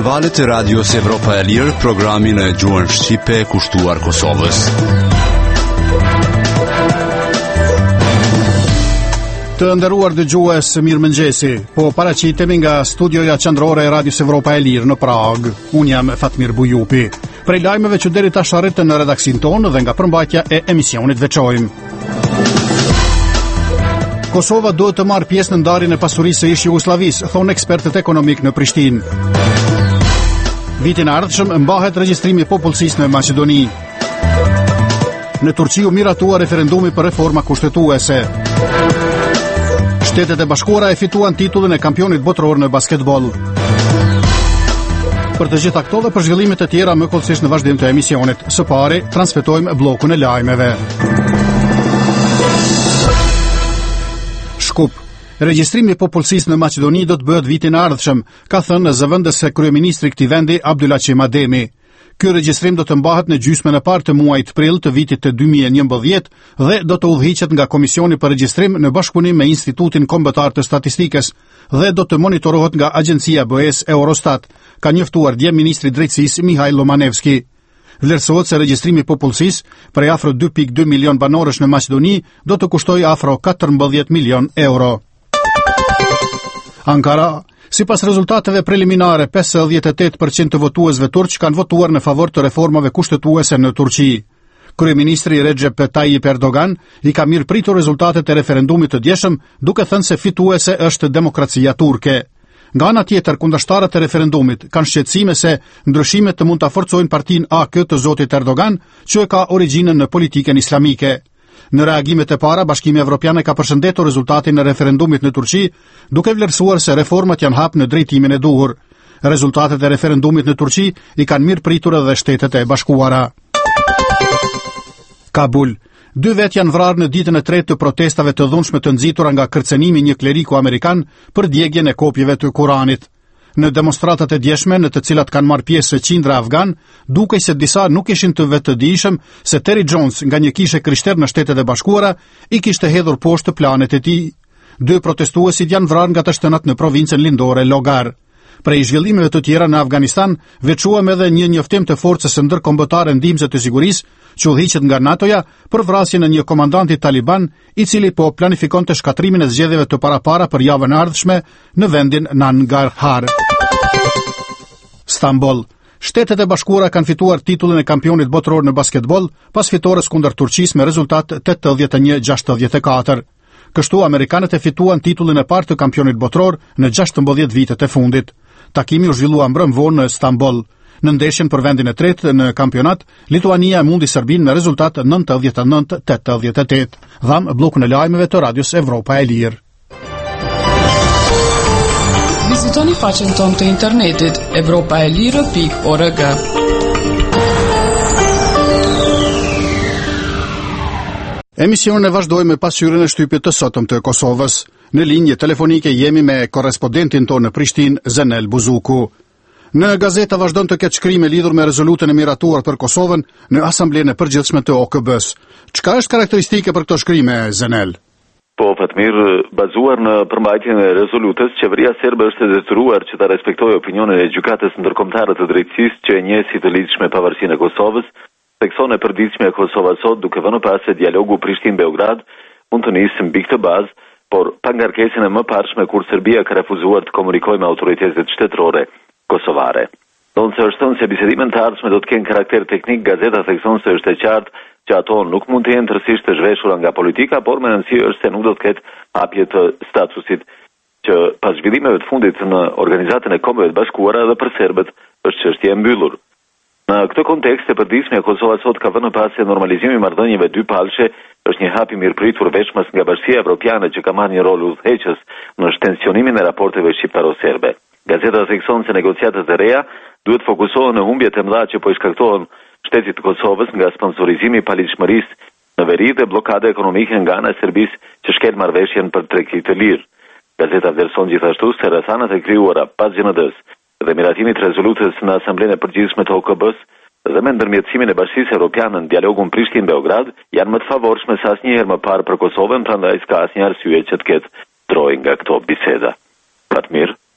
në valët e Radios Evropa e Lirë, programin e gjuhën shqipe kushtuar Kosovës. Të nderuar dëgjues, mirëmëngjesi. Po paraqitemi nga studioja qendrore e Radios Evropa e Lirë në Prag. Unë jam Fatmir Bujupi. Prej lajmeve që deri tash arritën në redaksin tonë dhe nga përmbajtja e emisionit veçojmë. Kosova duhet të marrë pjesë në ndarjen e pasurisë së ish Jugosllavisë, thonë ekspertët ekonomik në Prishtinë. Vitin e ardhshëm mbahet regjistrimi i popullsisë në Maqedoni. Në Turqi u miratua referendumi për reforma kushtetuese. Shtetet e Bashkuara e fituan titullin e kampionit botror në basketbol. Për të gjitha këto dhe për zhvillimet e tjera më kollësisht në vazhdim të emisionit. Së pari, transmetojmë bllokun e lajmeve. Shkup. Regjistrimi i popullsisë në Maqedoni do të bëhet vitin e ardhshëm, ka thënë zëvendës e kryeministri i këtij vendi Abdulaqi Mademi. Ky regjistrim do të mbahet në gjysmën e parë të muajit prill të vitit të 2011 dhe do të udhëhiqet nga Komisioni për Regjistrim në bashkëpunim me Institutin Kombëtar të Statistikës dhe do të monitorohet nga Agjencia BE-s Eurostat, ka njoftuar dje ministri i Drejtësisë Mihajl Lomanevski. Vlerësohet se regjistrimi i popullsisë për afro 2.2 milion banorësh në Maqedoni do të kushtoj afro 14 milion euro. Ankara. Sipas rezultateve preliminare, 58% të votuesve turq kanë votuar në favor të reformave kushtetuese në Turqi. Kryeministri Recep Tayyip Erdogan i ka mirëpritur rezultatet e referendumit të djeshëm, duke thënë se fituese është demokracia turke. Nga ana tjetër, kundërshtarët e referendumit kanë shqetësime se ndryshimet të mund ta forcojnë partinë AK të zotit Erdogan, që ka origjinën në politikën islamike. Në reagimet e para, Bashkimi Evropian ka përshëndetur rezultatin e referendumit në Turqi, duke vlerësuar se reformat janë hap në drejtimin e duhur. Rezultatet e referendumit në Turqi i kanë mirëpritur edhe Shtetet e Bashkuara. Kabul. 2 vet janë vrarë në ditën e tretë të protestave të dhunshme të nxitura nga kërcenimi një kleriku amerikan për djegjen e kopjeve të Kuranit. Në demonstratat e djeshme, në të cilat kanë marrë pjesë qindra afgan, dukej se disa nuk ishin të vetëdijshëm se Terry Jones, nga një kishe krishter në Shtetet e Bashkuara, i kishte hedhur poshtë planet e tij. 2 protestuesit janë vrarë nga të shtënat në provincën lindore Logar. Prej zhvillimeve të tjera në Afganistan, veçuam edhe një njoftim të forcës së ndërkombëtare ndihmëse të sigurisë, që udhëhiqet nga NATO-ja për vrasjen e një komandanti taliban, i cili po planifikonte shkatrimin e zgjedhjeve të parapara për javën e ardhshme në vendin Nangarhar. Stamboll. Shtetet e Bashkuara kanë fituar titullin e kampionit botror në basketbol pas fitores kundër Turqisë me rezultat 81-64. Kështu amerikanët e fituan titullin e parë të kampionit botror në 16 vitet e fundit. Takimi u zhvillua mbrëmvor në Stamboll. Në ndeshjen për vendin e tretë në kampionat, Lituania e mundi Serbinë me rezultat 99-88. Dham bllokun e lajmeve të Radios Evropa e Lirë. Vizitoni faqen tonë të internetit evropaelire.org. Emisionin e vazhdojmë me pasqyrën e shtypit të sotëm të Kosovës. Në linjë telefonike jemi me korrespondentin tonë në Prishtinë, Zenel Buzuku. Në gazeta vazhdon të ketë shkrime lidhur me rezolutën e miratuar për Kosovën në Asamblenë e Përgjithshme të OKB-s. Çka është karakteristike për këto shkrime, Zenel? Po, Fatmir, bazuar në përmbajtjen e rezolutës, qeveria serbe është e detyruar që ta respektojë opinionin e gjykatës ndërkombëtare të drejtësisë që e njeh si të lidhshme me pavarësinë e Kosovës, seksion e përditshme e Kosova sot, duke vënë pas se dialogu Prishtinë-Beograd mund të nisë mbi këtë bazë, por pa ngarkesën e mëparshme kur Serbia ka refuzuar të komunikojë me autoritetet shtetërore kosovare. Donë se është thënë se bisedimet të ardhshme do të kenë karakter teknik, gazeta thekson se është e qartë që ato nuk mund të jenë tërësisht të zhveshura nga politika, por me rëndësi është se nuk do të ketë hapje të statusit që pas zhvillimeve të fundit në Organizatën e Kombeve të Bashkuara edhe për serbët është çështje e mbyllur. Në këtë kontekst e përditshme Kosova sot ka vënë pas se normalizimi i marrëdhënieve dypalshe është një hap i mirëpritur veçmas nga Bashkia Evropiane që ka marrë një rol udhëheqës në shtensionimin e raporteve shqiptaro-serbe. Gazeta thekson se negociatat e reja duhet fokusohen në humbjet e mëdha që po i shkaktohen shtetit të Kosovës nga sponsorizimi i paligjshmërisë në veri dhe blokada ekonomike nga ana e Serbisë që shkel marrëveshjen për tregti të lirë. Gazeta vlerëson gjithashtu se rrethanat e krijuara pas GND-s dhe miratimit rezolutës në Asamblenë e Përgjithshme të OKB-s dhe me ndërmjetësimin e Bashkisë Evropiane në dialogun Prishtinë-Beograd janë më të favorshme se asnjëherë më parë për Kosovën, prandaj s'ka asnjë arsye që të ketë drojë nga këto biseda. Fatmir.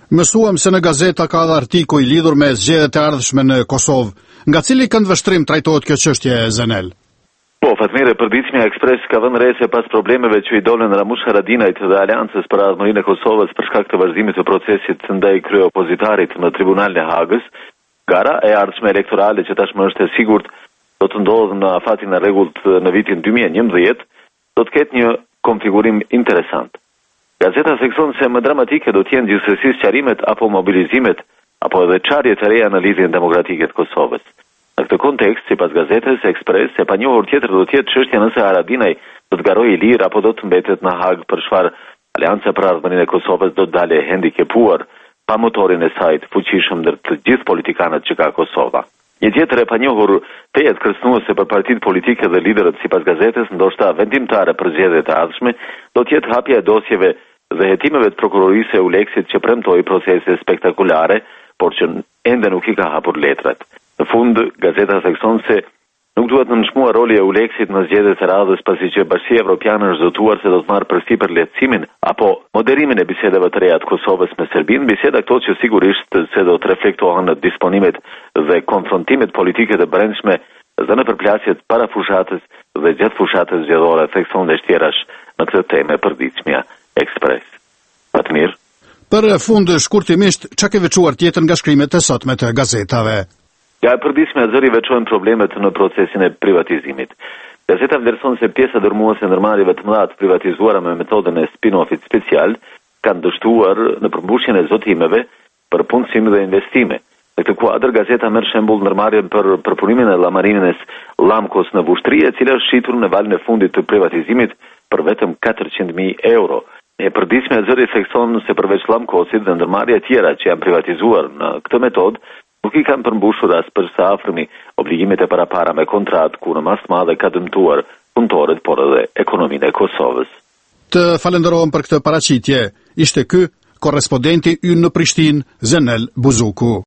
Mësuam se në gazeta ka dhe artikuj lidhur me zgjedhjet e ardhshme në Kosovë. Nga cili këndvështrim trajtohet kjo çështje, Zenel? Po, Fatmire, përditshmja Ekspres ka vënë re se pas problemeve që i dolën Ramush Haradinajt dhe Aleancës për ardhmërinë e Kosovës për shkak të vazhdimit të procesit ndaj kryeopozitarit në Tribunalin e Hagës, gara e ardhshme elektorale që tashmë është e sigurt do të ndodhë në afatin e rregullt në vitin 2011, do të ketë një konfigurim interesant. Gazeta thekson se më dramatike do të jenë gjithsesi sqarimet apo mobilizimet apo edhe çarjet e reja në lidhjen demokratike të Kosovës. Në këtë kontekst, sipas gazetës Ekspres, e panjohur tjetër do të jetë çështja nëse Haradinaj do të garojë i lirë apo do të mbetet në Hag, për çfarë Aleanca për ardhmërinë e Kosovës do të dalë hendikepuar pa motorin e saj të fuqishëm ndër të gjithë politikanët që ka Kosova. Një tjetër e panjohur tejet kërcënuese për partitë politike dhe liderët sipas gazetës, ndoshta vendimtare për zgjedhjet e ardhshme, do të jetë hapja e dosjeve dhe hetimeve të prokurorisë e Uleksit që premtoi procese spektakolare, por që ende nuk I ka hapur letrat. Në fund, gazeta thekson se nuk duhet nënshmuar roli e Uleksit në zgjedhjet e radhës, pasi që Bashkia Evropiane është zotuar se do të marrë përfshirë lehtësimin apo moderimin e bisedave të reja të Kosovës me Serbinë, biseda këto që sigurisht se do të reflektohen në disponimet dhe konfrontimet politike të brendshme dhe në përplasjet para fushatës dhe gjatë fushatës zgjedhore, thekson dhe shtjerash në këtë temë e përditshmja Ekspres. Fatmir. Për fund, shkurtimisht, çka ke veçuar tjetër nga shkrimet e sotme të gazetave? Ja, e përditshme zëri veçojnë problemet në procesin e privatizimit. Gazeta vlerëson se pjesa dërmuese ndërmarrjeve të mëdha të privatizuara me metodën e spin-offit special kanë dështuar në përmbushjen e zotimeve për punësim dhe investime. Në këtë kuadër, gazeta merr shembull ndërmarrjen për përpunimin e llamarinës Lamkos në Vushtri, e cila është shitur në valën e fundit të privatizimit për vetëm 400.000 euro. E përditshme zëri thekson se përveç Lamkosit dhe ndërmarrje tjera që janë privatizuar në këtë metodë, nuk I kanë përmbushur as për sa afërmi obligimet e parapara me kontratë ku në mas të madhe ka dëmtuar punëtorët, por edhe ekonominë e Kosovës. Të falenderojmë për këtë paraqitje. Ishte ky korrespondenti ynë në Prishtinë, Zenel Buzuku.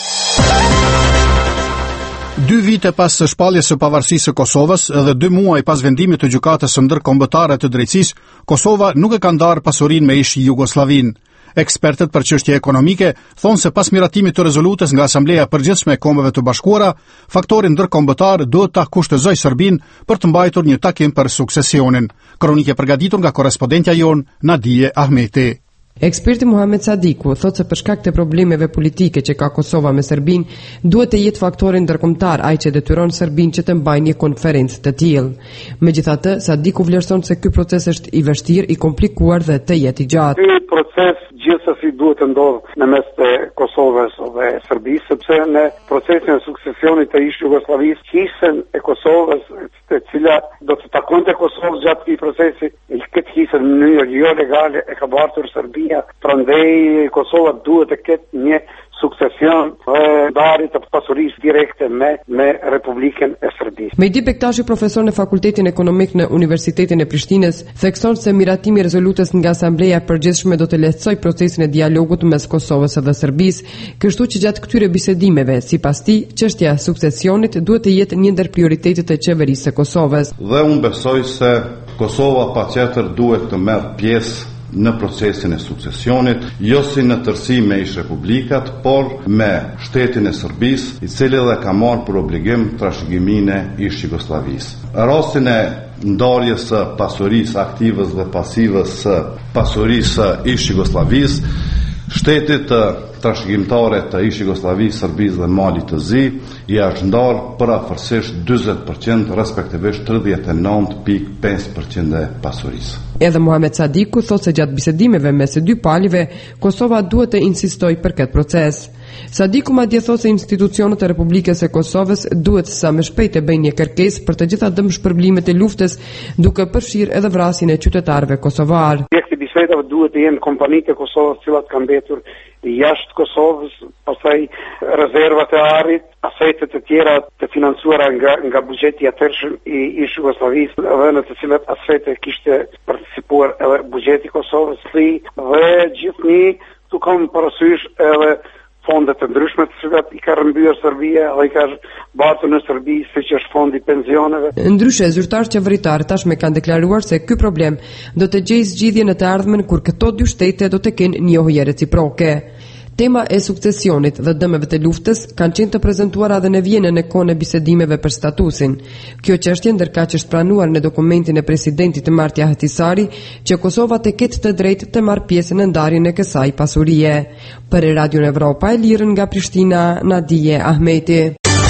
2 vite pas së shpalljes së pavarësisë së Kosovës dhe 2 muaj pas vendimit të gjykatës së ndërkombëtare të drejtësisë, Kosova nuk e ka ndarë pasurinë me ish Jugosllavinë. Ekspertët për çështje ekonomike thonë se pas miratimit të rezolutës nga Asambleja e Përgjithshme e Kombeve të Bashkuara, faktori ndërkombëtar duhet ta kushtozojë Serbinë për të mbajtur një takim për suksesionin. Kronikë e përgatitur nga korrespondentja jon Nadije Ahmeti. Eksperti Muhamet Sadiku thotë se për shkak të problemeve politike që ka Kosova me Serbinë, duhet të jetë faktori ndërkombëtar ai që detyron Serbinë që të mbajë një konferencë të tillë. Megjithatë, Sadiku vlerëson se ky proces është I vështirë, I komplikuar dhe të jetë I gjatë. Ky proces gjithsesi duhet të ndodhë në mes të Kosovës dhe Serbisë, sepse në procesin e suksesionit të ish Jugosllavisë, hisën e Kosovës, e cila do të takonte Kosovës gjatë këtij procesi, këtë hisën në mënyrë jo legale e ka bartur Serbia, prandaj Kosova duhet të ketë një suksesion ndarje të pasurisë direkte me Republikën e Serbisë. Mehdi Bektashi, profesor në Fakultetin Ekonomik në Universitetin e Prishtinës, thekson se miratimi I rezolutës nga Asambleja e Përgjithshme do të lehtësojë procesin e dialogut mes Kosovës dhe Serbisë, kështu që gjatë këtyre bisedimeve, sipas tij, çështja e suksesionit duhet të jetë një ndër prioritetet e qeverisë së Kosovës. Dhe unë besoj se Kosova patjetër duhet të merr pjesë në procesin e suksesionit, jo si në tërësi me ish republikat, por me shtetin e Serbisë, I cili dhe ka marrë për obligim trashëgiminë e ish Jugosllavisë. Rastin e ndarjes së pasurisë aktivës dhe pasivës së pasurisë së ish Jugosllavisë, shtetit trashëgimtare të ish Jugosllavisë, Serbisë dhe Malit të Zi, I është ndarë për afërsisht 40%, respektivisht 39.5% e pasurisë. Edhe Muhamet Sadiku thotë se gjatë bisedimeve mes së dy palëve, Kosova duhet të insistojë për këtë proces. Sadiku madje thotë se institucionet e Republikës së Kosovës duhet sa më shpejt të bëjnë një kërkesë për të gjitha dëmshpërblimet e luftës, duke përfshirë edhe vrasjen e qytetarëve kosovar. Objekti bisedave duhet të jenë kompanitë e Kosovës, cilat kanë mbetur jashtë Kosovës, pastaj rezervat e arit, asetet e tjera të financuara nga buxheti I atërshëm I Jugosllavisë, dhe në të cilat asete kishte participuar edhe buxheti I Kosovës, dhe gjithnjë tu kam parasysh edhe fonde të ndryshme të cilat I ka rrëmbyer Serbia dhe I ka bartur në Serbi, siç është fondi I pensioneve. Ndryshe, zyrtarë qeveritarë tashmë kanë deklaruar se ky problem do të gjejë zgjidhje në të ardhmen kur këto dy shtete do të kenë njohje reciproke. Tema e sukcesionit dhe dëmeve të luftës kanë qenë të prezantuara edhe në Vjenë në kohën e bisedimeve për statusin. Kjo çështje ndërkaq është pranuar në dokumentin e presidentit Marti Ahtisari që Kosova të ketë të drejtë të marrë pjesë në ndarjen e kësaj pasurie. Për Radio Evropa e Lirë nga Prishtina, Nadije Ahmeti.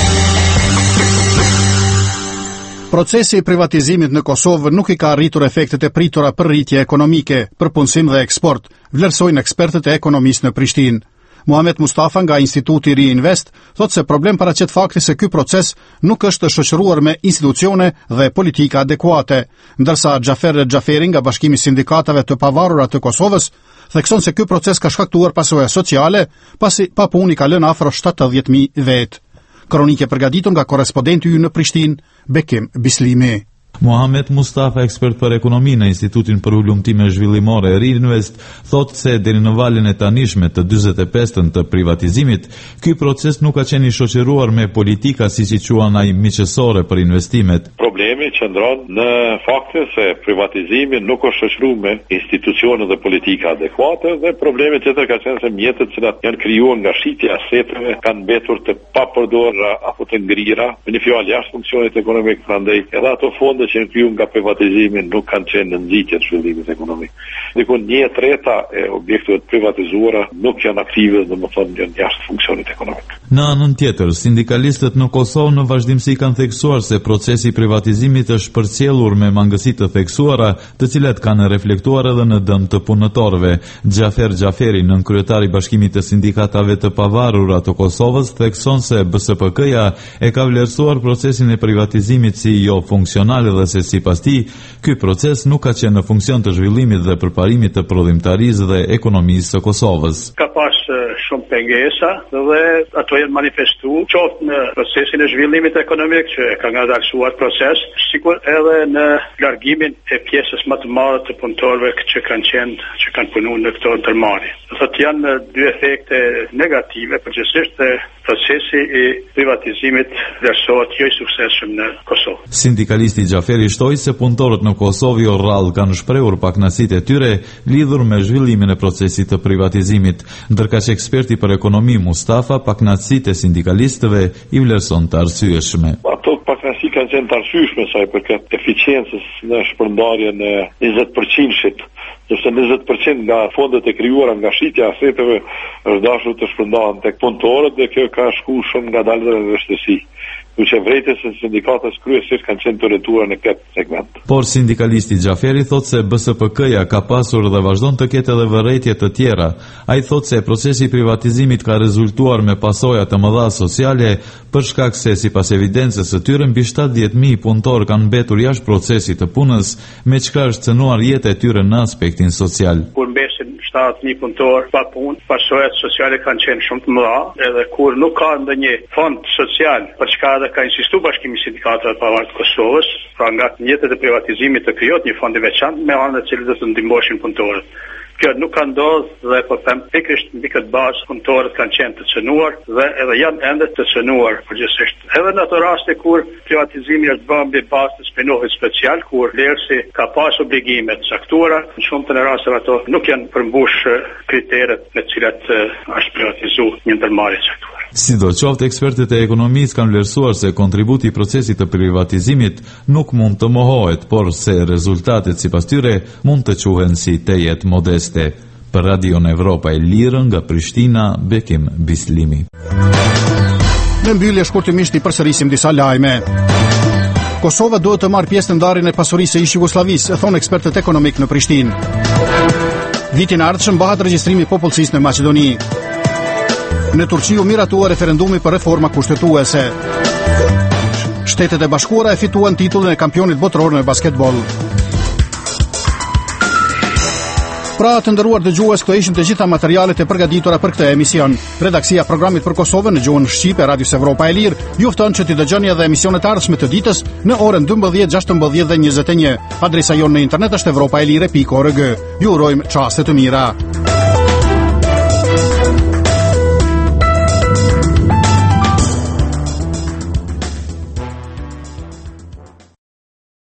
Procesi i privatizimit në Kosovë nuk i ka arritur efektet e pritura për rritje ekonomike, për punësim dhe eksport, vlerësojnë ekspertët e ekonomisë në Prishtinë. Muhamet Mustafa nga Instituti Reinvest thotë se problem paraqet fakti se ky proces nuk është shoqëruar me institucione dhe politika adekuate, ndërsa Xhafer Xhaferi nga Bashkimi i Sindikatave të Pavarura të Kosovës thekson se ky proces ka shkaktuar pasoja sociale, pasi papuni ka lënë afro 70.000 vetë. Kronike përgatitur nga korrespondenti ynë në Prishtinë, Bekim Bislimi. Muhamet Mustafa, ekspert për ekonomi në Institutin për Ulumtime Zhvillimore Reinvest, thotë se deri në valën e tanishme të 45-ën të privatizimit, ky proces nuk ka qenë i shoqëruar me politika siç i quan ai miqësore për investimet. Problemi qëndron në faktin se privatizimi nuk është shoqëruar me institucione dhe politika adekuate, dhe problemi tjetër ka qenë se mjetet që janë krijuar nga shitja e aseteve kanë mbetur të papërdorura apo të ngrira, me një fjalë jashtë funksionit ekonomik. Prandaj edhe ato fonde që në kriju nga privatizimi nuk kanë qenë në nxitje të zhvillimit ekonomik. Dikun 1/3 e objekteve privatizuara nuk janë aktive, domethënë janë jashtë funksionit ekonomik. Në anën tjetër, sindikalistët në Kosovë në vazhdimsi kanë theksuar se procesi i privatizimit është përcjellur me mangësi të theksuara, të cilat kanë reflektuar edhe në dëm të punëtorëve. Xhafer Xhaferi, nënkryetari i Bashkimit të Sindikatave të Pavarura të Kosovës, thekson se BSPK-ja e ka vlerësuar procesin e privatizimit si jo funksional dhe se sipas tij, ky proces nuk ka qenë në funksion të zhvillimit dhe përparimit të prodhimtarisë dhe ekonomisë së Kosovës. Ka pas shumë pengesa dhe ato janë manifestuar qoftë në procesin e zhvillimit ekonomik që ka ngadalësuar proces, sikur edhe në largimin e pjesës më të madhe të punëtorëve që kanë punuar në këto ndërmarrje. Do thotë janë dy efekte negative, përgjithsisht procesi i privatizimit vlerësohet jo i suksesshëm në Kosovë. Sindikalisti Xhaferi shtoi se punëtorët në Kosovë jo rrallë kanë shprehur pakënaqësitë e tyre lidhur me zhvillimin e procesit të privatizimit, ndërkaq eksperti për ekonomi Mustafa pakënaqësitë e sindikalistëve i vlerëson të arsyeshme. Ato pakënaqësi kanë qenë të arsyeshme sa i përket eficiencës në shpërndarjen e 20%-shit. Nëse 20% nga fondet e krijuara nga shitja e aseteve është dashur të shpërndahen tek punëtorët, dhe kjo ka shku shumë ngadalë dhe vështirësi. Që vërejtës e sindikatës kryesisht kanë qenë të rëtuar në këtë segment. Por sindikalisti Xhaferi thotë se BSPK-ja ka pasur dhe vazhdon të ketë edhe vërejtje të tjera. Ai thotë se procesi i privatizimit ka rezultuar me pasoja të mëdha sociale për shkak se sipas evidencës së tyre mbi 70.000 punëtorë kanë mbetur jashtë procesit të punës, me çka është cënuar jeta e tyre në aspektin social. Kur mbesin 70.000 punëtorë pa punë, pasojat sociale kanë qenë shumë të mëdha, edhe kur nuk ka ndonjë fond social për çka ka insistuar Bashkimi i Sindikatave të Pavarur të Kosovës, pra nga mjetet e privatizimit të krijohet një fond i veçantë me anë të cilit do të ndihmoshin punëtorët. Kjo nuk ka ndodhur dhe po them pikërisht mbi këtë bazë punëtorët kanë qenë të cënuar dhe edhe janë ende të cënuar përgjithsisht. Edhe në ato raste kur privatizimi është bërë mbi bazë të spinohet special, kur vlerësi ka pas obligime të caktuara, në shumë të rasteve ato nuk janë përmbush kriteret me të cilat është privatizuar një ndërmarrje e caktuar. Sidoqoftë, ekspertët e ekonomisë kanë vlerësuar se kontributi i procesit të privatizimit nuk mund të mohohet, por se rezultatet sipas tyre mund të quhen si tejet modeste. Për Radio Evropa e Lirë nga Prishtina, Bekim Bislimi. Në mbyllje shkurtimisht i përsërisim disa lajme. Kosova duhet të marrë pjesë në ndarjen e pasurisë së ish-Jugosllavisë, thonë ekspertët ekonomik në Prishtinë. Vitin e ardhshëm bëhet regjistrimi i popullsisë në Maqedoni. Në Turqi u miratua referendumi për reforma kushtetuese. Shtetet e Bashkuara e fituan titullin e kampionit botëror në basketbol. Pra të nderuar dëgjues, këto ishin të gjitha materialet e përgatitura për këtë emision. Redaksia e programit për Kosovën në gjuhën shqipe Radios Evropa e Lirë ju fton që t'i dëgjoni edhe emisionet e ardhshme të ditës në orën 12, 16 dhe 21. Adresa jonë në internet është evropaelire.org. Ju urojmë çaste të mira.